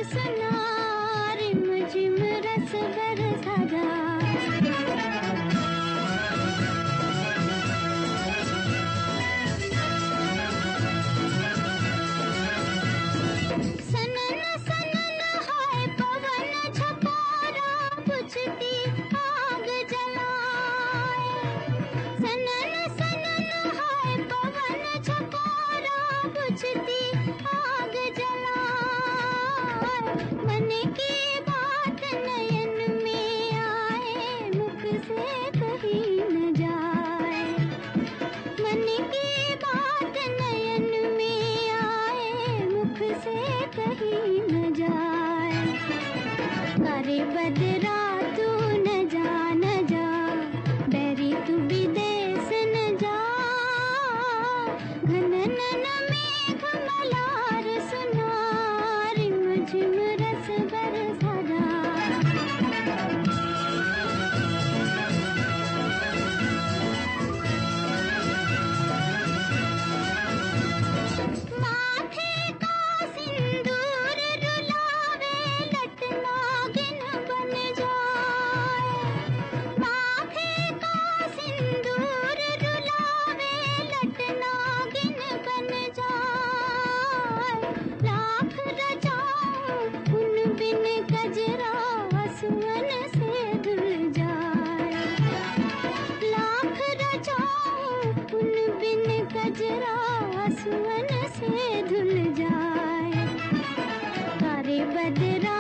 सुना, रिम झिम रस बरसा जा। सनन सनन हाय पवन झकोरा, बुझती आग जलाए। सनन सनन हाय पवन झकोरा, बुझती आग जलाए। मन की बात नयन में आए, मुख से कही न जाए। मन की बात नयन में आए, मुख से कही न जाए। करे बदरा तू न जा न जा, बैरी तू विदेश न जा। घनन मेघ मलार सुना, रिम झिम रस बरसा जा। माथे का सिंदूर रुलावे, लट नागिन बन जाए। माथे का सिंदूर रुलावे, लट नागिन बन जाए। लाख रचाऊं उन बिन कजरा, सुमन से धुल जाए। लाख रचाऊं उन बिन कजरा, सुमन से धुल जाए। करे बदरा